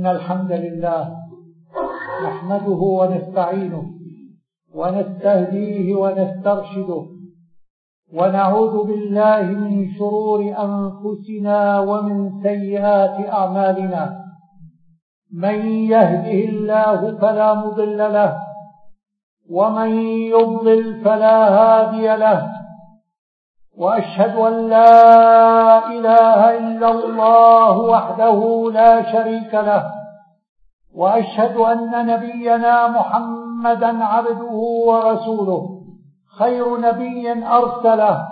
إن الحمد لله نحمده ونستعينه ونستهديه ونسترشده ونعوذ بالله من شرور أنفسنا ومن سيئات أعمالنا. من يهده الله فلا مضل له ومن يضلل فلا هادي له، وأشهد أن لا إله إلا الله وحده لا شريك له، وأشهد أن نبينا محمدا عبده ورسوله خير نبي أرسله.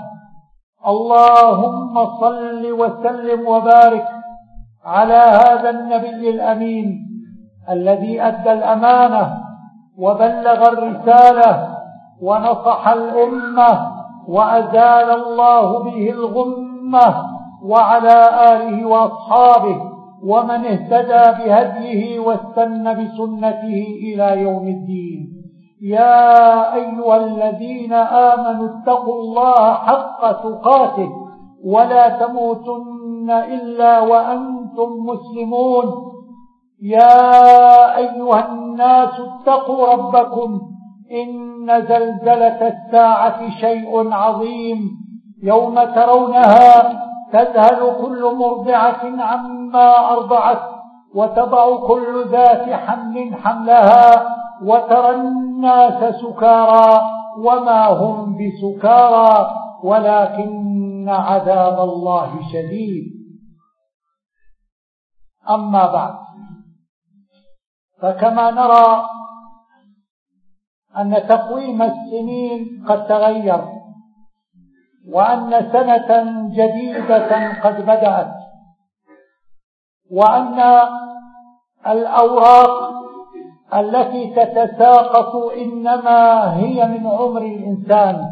اللهم صل وسلم وبارك على هذا النبي الأمين الذي أدى الأمانة وبلغ الرسالة ونصح الأمة وأزال الله به الغمة، وعلى آله وأصحابه ومن اهتدى بهديه واستنى بسنته إلى يوم الدين. يا أيها الذين آمنوا اتقوا الله حق تقاته ولا تموتن إلا وأنتم مسلمون. يا أيها الناس اتقوا ربكم، إن زلزلة الساعة شيء عظيم، يوم ترونها تذهل كل مرضعة عما أرضعت وتضع كل ذات حمل حملها، وترى الناس سكارى وما هم بسكارى ولكن عذاب الله شديد. أما بعد، فكما نرى أن تقويم السنين قد تغير، وأن سنة جديدة قد بدأت، وأن الأوراق التي تتساقط إنما هي من عمر الإنسان.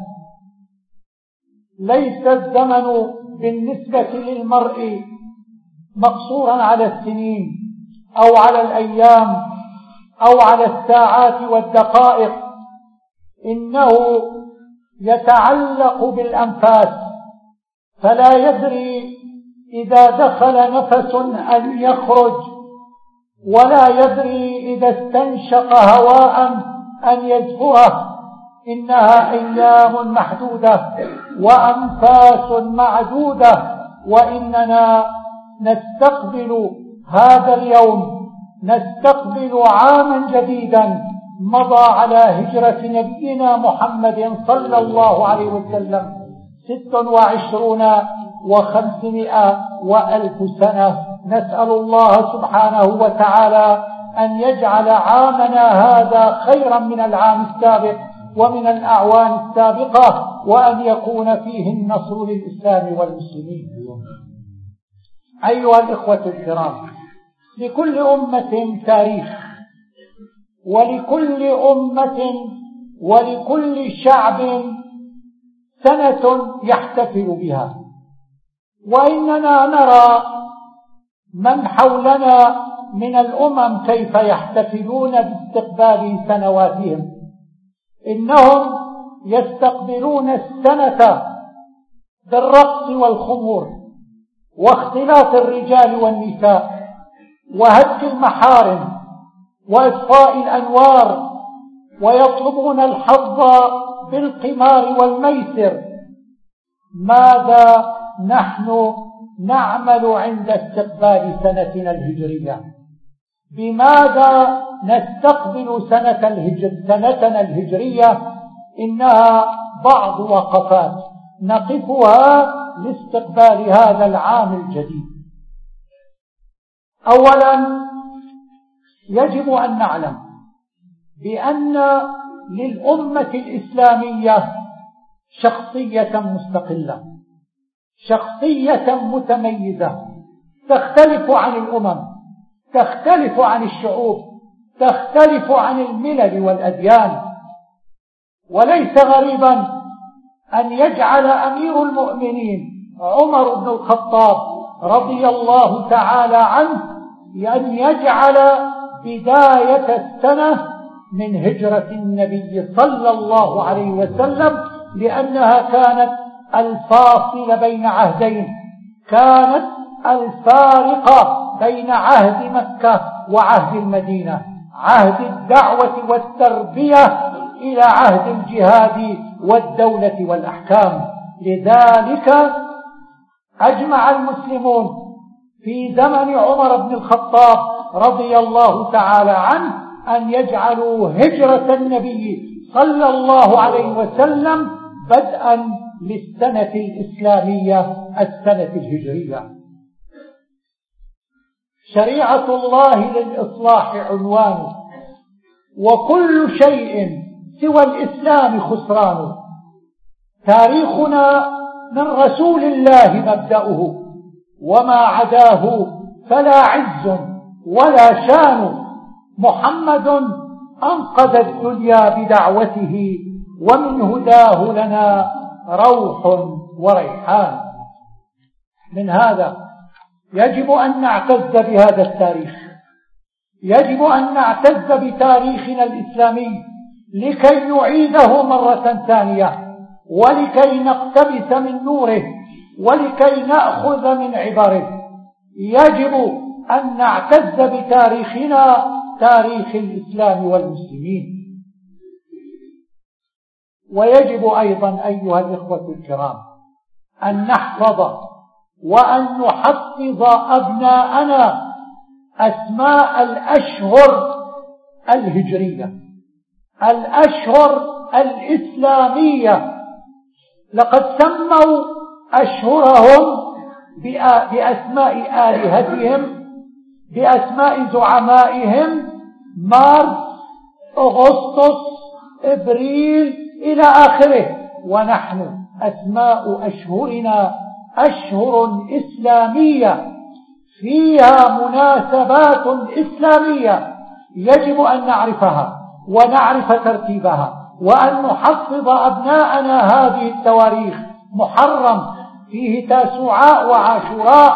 ليس الزمن بالنسبة للمرء مقصورا على السنين أو على الأيام أو على الساعات والدقائق، إنه يتعلق بالأنفاس، فلا يدري إذا دخل نفس أن يخرج، ولا يدري إذا استنشق هواء أن يزفره. إنها أيام محدودة وأنفاس معدودة، وإننا نستقبل هذا اليوم، نستقبل عاما جديدا مضى على هجرة نبينا محمد صلى الله عليه وسلم 26 و500 وألف سنة. نسأل الله سبحانه وتعالى أن يجعل عامنا هذا خيرا من العام السابق ومن الأعوام السابقة، وأن يكون فيه النصر للإسلام والمسلمين. أيها الإخوة الكرام، لكل أمة تاريخ، ولكل أمة ولكل شعب سنة يحتفل بها، وإننا نرى من حولنا من الأمم كيف يحتفلون باستقبال سنواتهم. إنهم يستقبلون السنة بالرقص والخمور واختلاط الرجال والنساء وهتك المحارم وإطفاء الأنوار، ويطلبون الحظ بالقمار والميسر. ماذا نحن نعمل عند استقبال سنتنا الهجرية؟ بماذا نستقبل سنتنا الهجرية؟ إنها بعض وقفات نقفها لاستقبال هذا العام الجديد. أولا، يجب أن نعلم بأن للأمة الإسلامية شخصية مستقلة، شخصية متميزة، تختلف عن الأمم، تختلف عن الشعوب، تختلف عن الملل والأديان. وليس غريبا أن يجعل أمير المؤمنين عمر بن الخطاب رضي الله تعالى عنه أن يجعل بداية السنة من هجرة النبي صلى الله عليه وسلم، لأنها كانت الفاصل بين عهدين، كانت الفارقة بين عهد مكة وعهد المدينة، عهد الدعوة والتربية إلى عهد الجهاد والدولة والأحكام. لذلك أجمع المسلمون في زمن عمر بن الخطاب رضي الله تعالى عنه أن يجعلوا هجرة النبي صلى الله عليه وسلم بدءا للسنة الإسلامية السنة الهجرية. شريعة الله للإصلاح عنوانه، وكل شيء سوى الإسلام خسرانه. تاريخنا من رسول الله مبدأه، وما عداه فلا عز ولا شان. محمد أنقذ الدنيا بدعوته، ومن هداه لنا روح وريحان. من هذا يجب أن نعتز بهذا التاريخ، يجب أن نعتز بتاريخنا الإسلامي لكي نعيده مرة ثانية، ولكي نقتبس من نوره، ولكي نأخذ من عبره. يجب أن نعتز بتاريخنا، تاريخ الإسلام والمسلمين. ويجب أيضا أيها الإخوة الكرام أن نحفظ وأن نحفظ أبناءنا أسماء الأشهر الهجرية، الأشهر الإسلامية. لقد سموا أشهرهم بأسماء آلهتهم، بأسماء زعمائهم: مارس، أغسطس، إبريل، إلى آخره. ونحن أسماء أشهرنا أشهر إسلامية فيها مناسبات إسلامية، يجب أن نعرفها ونعرف ترتيبها، وأن نحفظ أبناءنا هذه التواريخ. محرم فيه تاسوعاء وعاشوراء،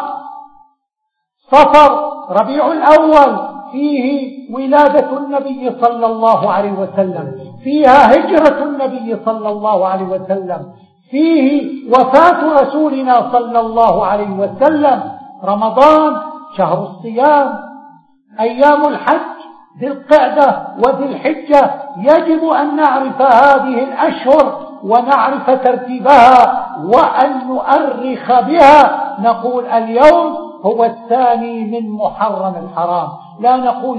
صفر ربيع الأول فيه ولادة النبي صلى الله عليه وسلم، فيها هجرة النبي صلى الله عليه وسلم، فيه وفاة رسولنا صلى الله عليه وسلم. رمضان شهر الصيام، أيام الحج ذي القعدة وذي الحجة. يجب أن نعرف هذه الأشهر ونعرف ترتيبها وأن نؤرخ بها. نقول اليوم هو 2 من محرم الحرام، لا نقول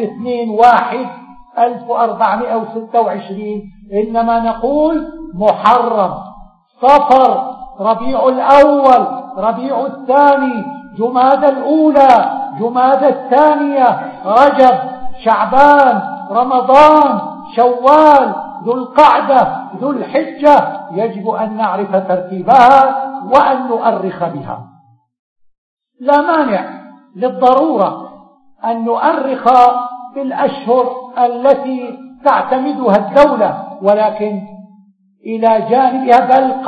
2/1/1426، إنما نقول محرم، صفر، ربيع الأول، ربيع الثاني، جمادى الأولى، جمادى الثانية، رجب، شعبان، رمضان، شوال، ذو القعدة، ذو الحجة. يجب أن نعرف ترتيبها وأن نؤرخ بها. لا مانع للضرورة أن نؤرخ بالأشهر التي تعتمدها الدولة، ولكن إلى جانبها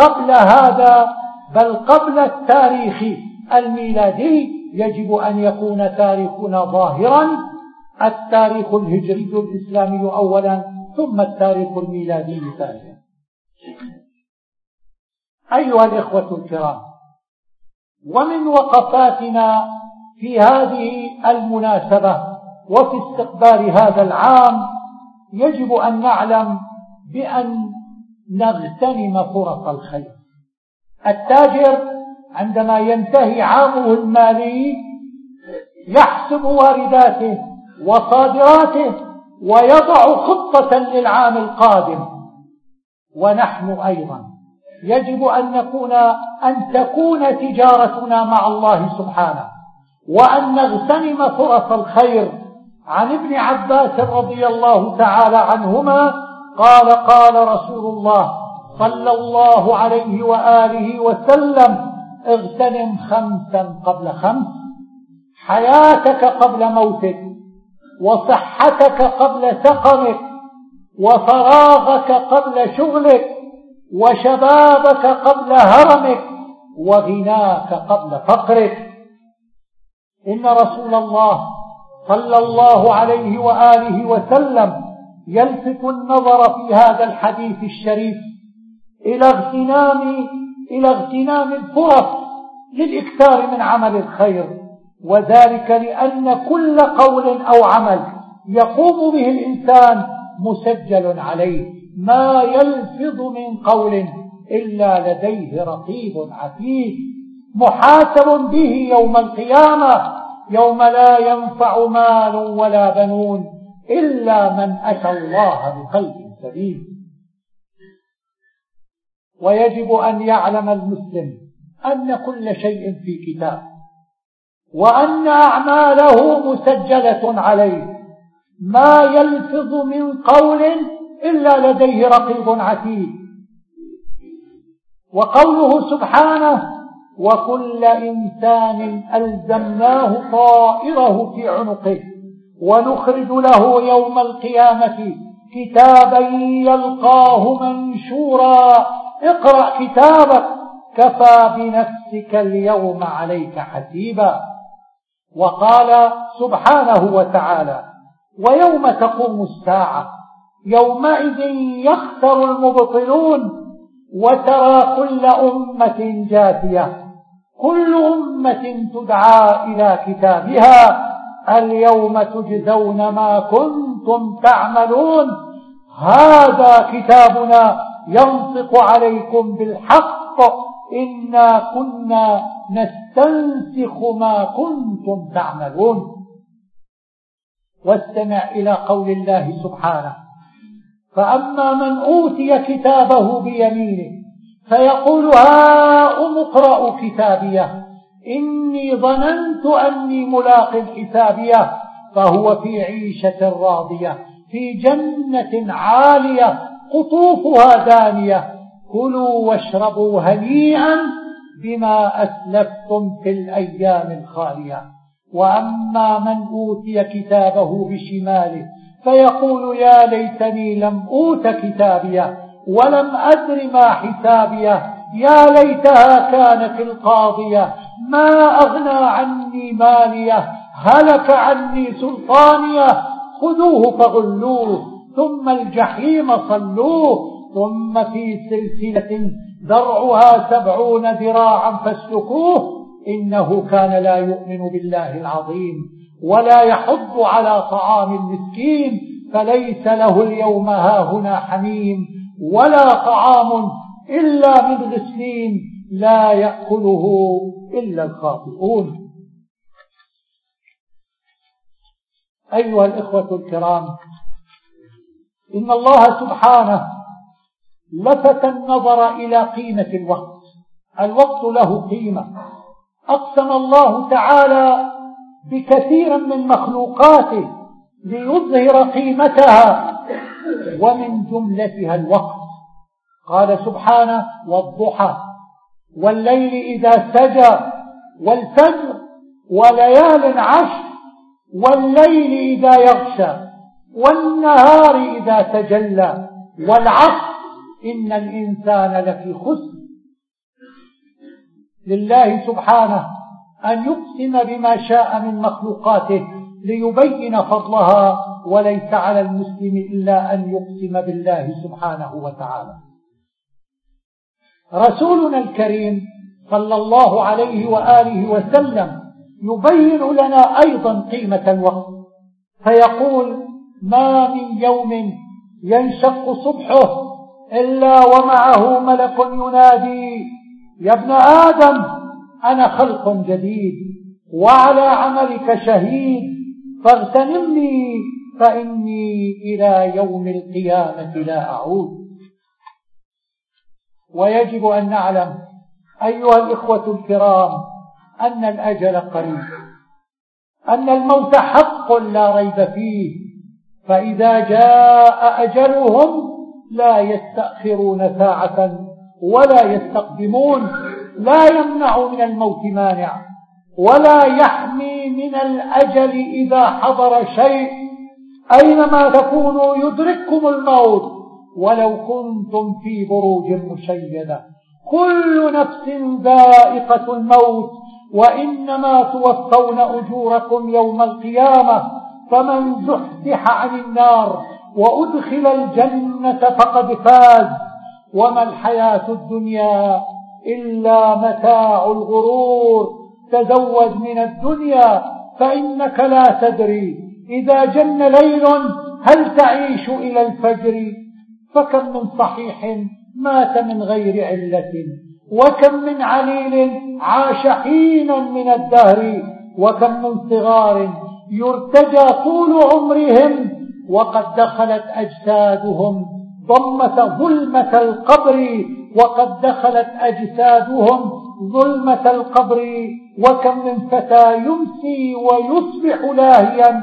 بل قبل التاريخ الميلادي يجب أن يكون تاريخنا ظاهرا، التاريخ الهجري الإسلامي أولا، ثم التاريخ الميلادي ثانيا. أيها الإخوة الكرام، ومن وقفاتنا في هذه المناسبة وفي استقبال هذا العام يجب أن نعلم بأن نغتنم فرص الخير. التاجر عندما ينتهي عامه المالي يحسب وارداته وصادراته ويضع خطة للعام القادم، ونحن أيضا يجب أن تكون تجارتنا مع الله سبحانه، وأن نغتنم فرص الخير. عن ابن عباس رضي الله تعالى عنهما قال: قال رسول الله صلى الله عليه وآله وسلم: اغتنم 5 قبل 5، حياتك قبل موتك، وصحتك قبل سقمك، وفراغك قبل شغلك، وشبابك قبل هرمك، وغناك قبل فقرك. إن رسول الله صلى الله عليه وآله وسلم يلفت النظر في هذا الحديث الشريف إلى اغتنام الفرص للإكثار من عمل الخير، وذلك لأن كل قول أو عمل يقوم به الإنسان مسجل عليه، ما يلفظ من قول إلا لديه رقيب عتيد، محاسب به يوم القيامة، يوم لا ينفع مال ولا بنون إلا من أتى الله بقلب سليم. ويجب أن يعلم المسلم أن كل شيء في كتاب، وأن أعماله مسجلة عليه، ما يلفظ من قول إلا لديه رقيب عتيد. وقوله سبحانه: وكل إنسان ألزمناه طائره في عنقه ونخرج له يوم القيامة كتابا يلقاه منشورا اقرأ كتابك كفى بنفسك اليوم عليك حسيبا. وقال سبحانه وتعالى: ويوم تقوم الساعة يومئذ يخسر المبطلون وترى كل أمة جاثية كل أمة تدعى إلى كتابها اليوم تجزون ما كنتم تعملون هذا كتابنا ينطق عليكم بالحق إنا كنا نستنسخ ما كنتم تعملون. واستمع إلى قول الله سبحانه: فأما من أوتي كتابه بيمينه فيقول هاؤم اقرءوا كتابيه إني ظننت أني ملاق حسابيه فهو في عيشة راضية في جنة عالية قطوفها دانية كلوا واشربوا هنيئا بما أسلفتم في الأيام الخالية. وأما من أوتي كتابه بشماله فيقول يا ليتني لم أوت كتابيه ولم أدر ما حسابيه يا ليتها كانت القاضية ما أغنى عني ماليه هلك عني سلطانيه خذوه فغلوه ثم الجحيم صلوه ثم في سلسلة ذرعها 70 ذراعا فاسلكوه إنه كان لا يؤمن بالله العظيم ولا يحض على طعام المسكين فليس له اليوم هاهنا حميم ولا طعام إلا من غسلين لا يأكله إلا الخاطئون. أيها الإخوة الكرام، إن الله سبحانه لفت النظر إلى قيمة الوقت. الوقت له قيمة، أقسم الله تعالى بكثير من مخلوقاته ليظهر قيمتها ومن جملتها الوقت. قال سبحانه: والضحى والليل إذا سجى والفجر وليال عشر والليل إذا يغشى والنهار إذا تجلى والعصر إن الإنسان لفي خسر. لله سبحانه أن يقسم بما شاء من مخلوقاته ليبين فضلها وليس على المسلم إلا أن يقسم بالله سبحانه وتعالى. رسولنا الكريم صلى الله عليه وآله وسلم يبين لنا أيضا قيمة الوقت فيقول: ما من يوم ينشق صبحه إلا ومعه ملك ينادي: يا ابن آدم أنا خلق جديد وعلى عملك شهيد فاغتنمني فإني إلى يوم القيامة لا أعود. ويجب أن نعلم أيها الإخوة الكرام أن الأجل قريب، أن الموت حق لا ريب فيه، فإذا جاء أجلهم لا يستأخرون ساعة ولا يستقدمون. لا يمنع من الموت مانع ولا يحمي من الأجل إذا حضر شيء. أينما تكونوا يدرككم الموت ولو كنتم في بروج مشيدة. كل نفس ذائقة الموت وإنما توفون أجوركم يوم القيامة فمن زحزح عن النار وأدخل الجنة فقد فاز وما الحياة الدنيا إلا متاع الغرور. تزود من الدنيا فإنك لا تدري إذا جن ليل هل تعيش إلى الفجر. فكم من صحيح مات من غير علة، وكم من عليل عاش حينا من الدهر، وكم من صغار يرتجى طول عمرهم وقد دخلت أجسادهم ظلمة القبر، وقد دخلت أجسادهم ظلمة القبر. وكم من فتى يمسي ويصبح لاهيا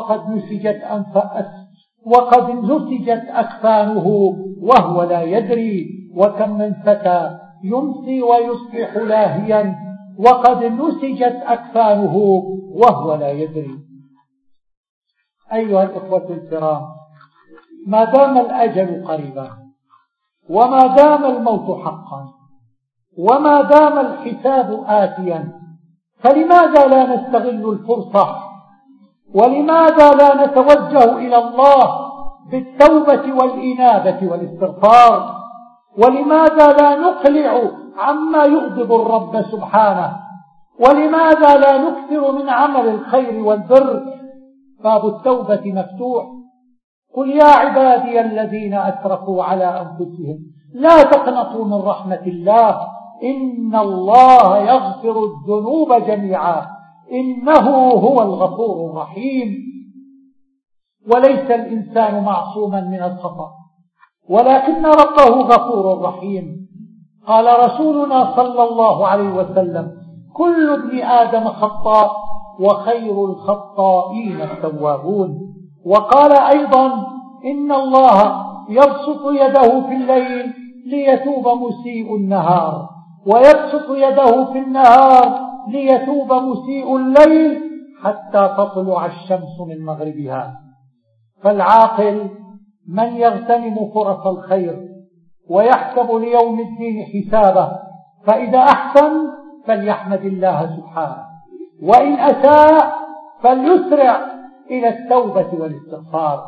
وقد نسجت أكفانه وهو لا يدري. وكم من فتى يمسي ويصبح لاهيا وقد نسجت أكفانه وهو لا يدري. أيها الإخوة الكرام، ما دام الأجل قريبا، وما دام الموت حقا، وما دام الحساب آتيا، فلماذا لا نستغل الفرصة؟ ولماذا لا نتوجه إلى الله بالتوبة والإنابة والاستغفار؟ ولماذا لا نقلع عما يغضب الرب سبحانه؟ ولماذا لا نكثر من عمل الخير والبر؟ باب التوبة مفتوح. قل يا عبادي الذين أسرفوا على أنفسهم لا تقنطوا من رحمة الله إن الله يغفر الذنوب جميعا إنه هو الغفور الرحيم. وليس الإنسان معصوما من الخطأ، ولكن ربه غفور رحيم. قال رسولنا صلى الله عليه وسلم: كل ابن آدم خطاء وخير الخطائين التوابون. وقال أيضا: إن الله يبسط يده في الليل ليتوب مسيء النهار، ويبسط يده في النهار ليتوب مسيء الليل حتى تطلع الشمس من مغربها. فالعاقل من يغتنم فرص الخير ويحسب ليوم الدين حسابه، فإذا أحسن فليحمد الله سبحانه، وإن أساء فليسرع إلى التوبة والاستغفار.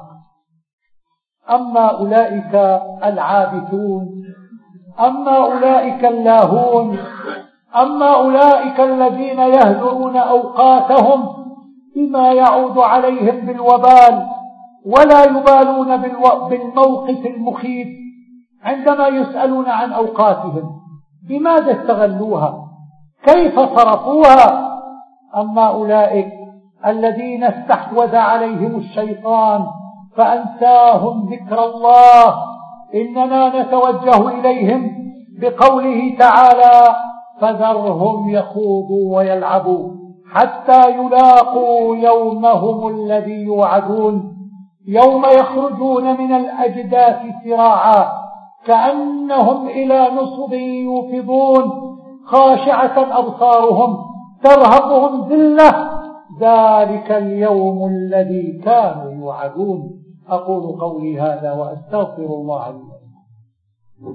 أما أولئك العابثون، أما أولئك اللاهون، أما أولئك الذين يهدرون أوقاتهم بما يعود عليهم بالوبال، ولا يبالون بالموقف المخيف عندما يسألون عن أوقاتهم بماذا استغلوها، كيف صرفوها. أما أولئك الذين استحوذ عليهم الشيطان فأنساهم ذكر الله، إننا نتوجه إليهم بقوله تعالى: فذرهم يخوضوا ويلعبوا حتى يلاقوا يومهم الذي يوعدون، يوم يخرجون من الأجداث سراعا كأنهم إلى نصب يوفضون، خاشعة أبصارهم ترهقهم ذلة، ذلك اليوم الذي كانوا يوعدون. أقول قولي هذا وأستغفر الله لي ولكم.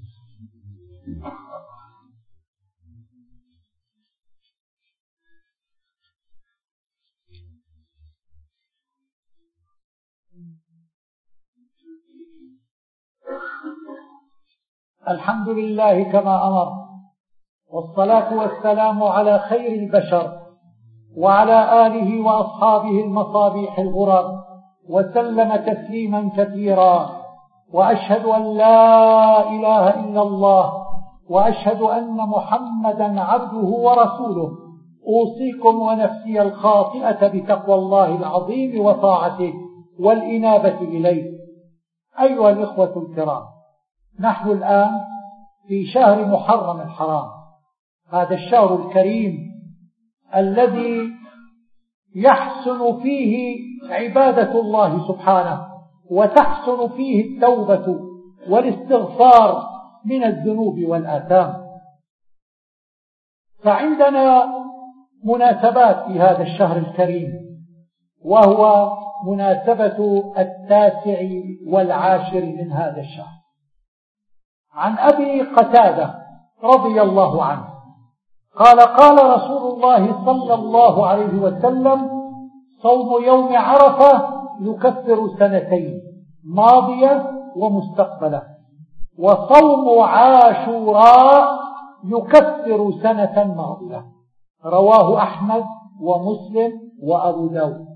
الحمد لله كما أمر، والصلاة والسلام على خير البشر وعلى آله وأصحابه المصابيح الغرر، وسلم تسليما كثيرا. وأشهد أن لا إله إلا الله، وأشهد أن محمدا عبده ورسوله. أوصيكم ونفسي الخاطئة بتقوى الله العظيم وطاعته والإنابة إليه. أيها الإخوة الكرام، نحن الآن في شهر محرم الحرام، هذا الشهر الكريم الذي يحسن فيه عبادة الله سبحانه، وتحسن فيه التوبة والاستغفار من الذنوب والآثام. فعندنا مناسبات في هذا الشهر الكريم، وهو مناسبة 9 و10 من هذا الشهر. عن أبي قتادة رضي الله عنه قال: قال رسول الله صلى الله عليه وسلم: صوم يوم عرفة يكفر 2 سنين ماضية ومستقبلة، وصوم عاشوراء يكفر 1 سنة ماضية. رواه أحمد ومسلم وأبو داود.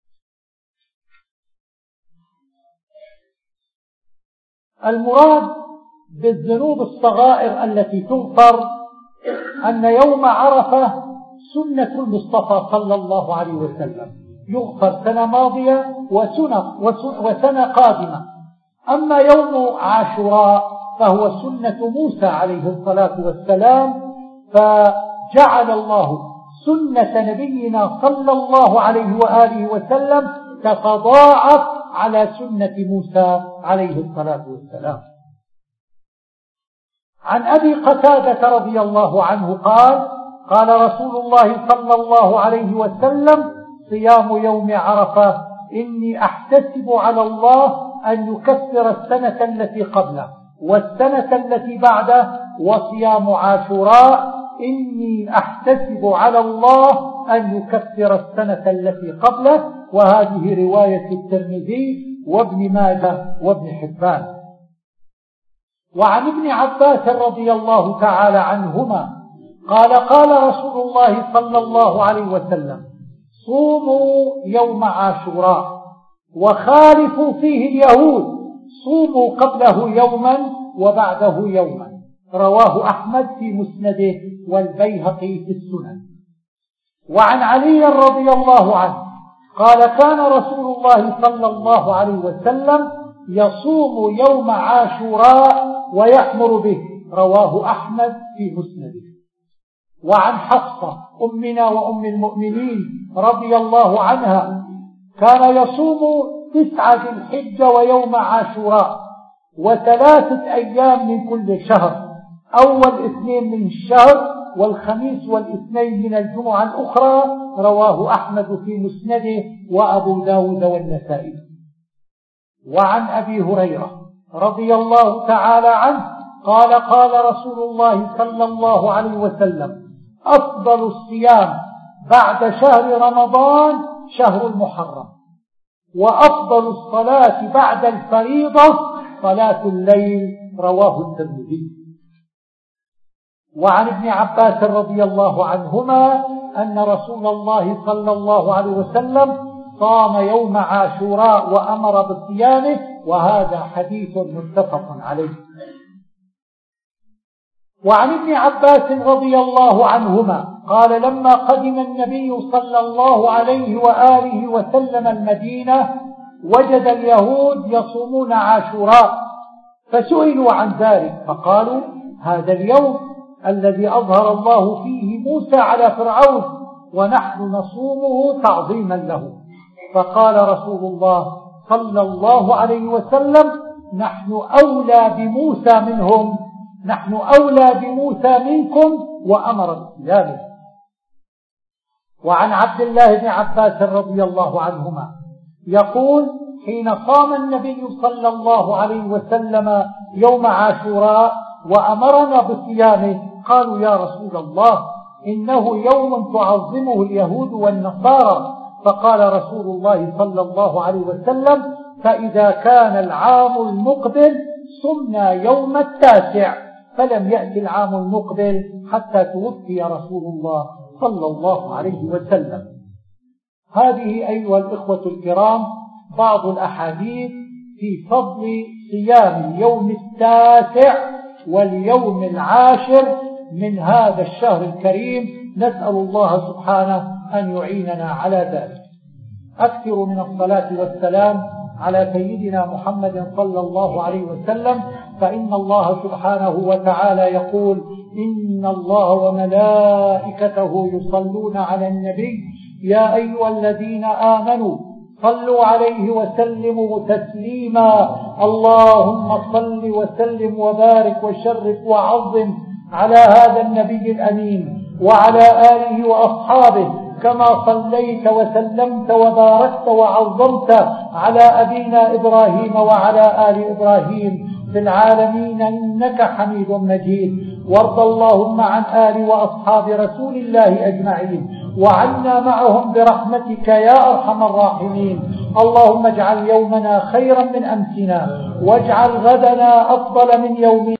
المراد بالذنوب الصغائر التي تغفر أن يوم عرفة سنة المصطفى صلى الله عليه وسلم، يغفر سنة ماضية وسنة قادمة. أما يوم عاشوراء فهو سنة موسى عليه الصلاة والسلام، فجعل الله سنة نبينا صلى الله عليه وآله وسلم تتضاعف على سنة موسى عليه الصلاة والسلام. عن أبي قتادة رضي الله عنه قال: قال رسول الله صلى الله عليه وسلم: صيام يوم عرفة إني أحتسب على الله أن يكفر السنة التي قبله والسنة التي بعده، وصيام عاشوراء إني أحتسب على الله أن يكفر السنة التي قبله. وهذه رواية الترمذي وابن ماجه وابن حبان. وعن ابن عباس رضي الله تعالى عنهما قال: قال رسول الله صلى الله عليه وسلم: صوموا يوم عاشوراء وخالفوا فيه اليهود، صوموا قبله يوما وبعده يوما. رواه أحمد في مسنده والبيهقي في السنن. وعن علي رضي الله عنه قال: كان رسول الله صلى الله عليه وسلم يصوم يوم عاشوراء ويأمر به. رواه أحمد في مسنده. وعن حفصة أمنا وأم المؤمنين رضي الله عنها كان يصوم 9 ذي الحجة ويوم عاشوراء و3 أيام من كل شهر، أول 2 من الشهر والخميس والاثنين من الجمعة الأخرى. رواه أحمد في مسنده وأبو داود والنسائي. وعن أبي هريرة رضي الله تعالى عنه قال: قال رسول الله صلى الله عليه وسلم: أفضل الصيام بعد شهر رمضان شهر المحرم، وأفضل الصلاة بعد الفريضة صلاة الليل. رواه الترمذي. وعن ابن عباس رضي الله عنهما أن رسول الله صلى الله عليه وسلم صام يوم عاشوراء وأمر بصيامه، وهذا حديث متفق عليه. وعن ابن عباس رضي الله عنهما قال: لما قدم النبي صلى الله عليه وآله وسلم المدينة وجد اليهود يصومون عاشوراء، فسئلوا عن ذلك فقالوا: هذا اليوم الذي أظهر الله فيه موسى على فرعون، ونحن نصومه تعظيما له. فقال رسول الله صلى الله عليه وسلم: نحن أولى بموسى منهم، نحن أولى بموسى منكم، وأمر بصيامه. وعن عبد الله بن عباس رضي الله عنهما يقول: حين صام النبي صلى الله عليه وسلم يوم عاشوراء وأمرنا بصيامه قالوا: يا رسول الله، إنه يوم تعظمه اليهود والنصارى. فقال رسول الله صلى الله عليه وسلم: فإذا كان العام المقبل صمنا يوم 9. فلم يأتي العام المقبل حتى توفي رسول الله صلى الله عليه وسلم. هذه أيها الإخوة الكرام بعض الأحاديث في فضل صيام اليوم 9 واليوم 10 من هذا الشهر الكريم. نسأل الله سبحانه أن يعيننا على ذلك. أكثر من الصلاة والسلام على سيدنا محمد صلى الله عليه وسلم، فإن الله سبحانه وتعالى يقول: إن الله وملائكته يصلون على النبي يا أيها الذين آمنوا صلوا عليه وسلموا تسليما. اللهم صل وسلم وبارك وشرف وعظم على هذا النبي الأمين وعلى آله وأصحابه، كما صليت وسلمت وباركت وعظمت على أبينا إبراهيم وعلى آل إبراهيم في العالمين إنك حميد مجيد. وارض اللهم عن آل وأصحاب رسول الله أجمعين، وعنا معهم برحمتك يا أرحم الراحمين. اللهم اجعل يومنا خيرا من أمسنا، واجعل غدنا أفضل من يومنا.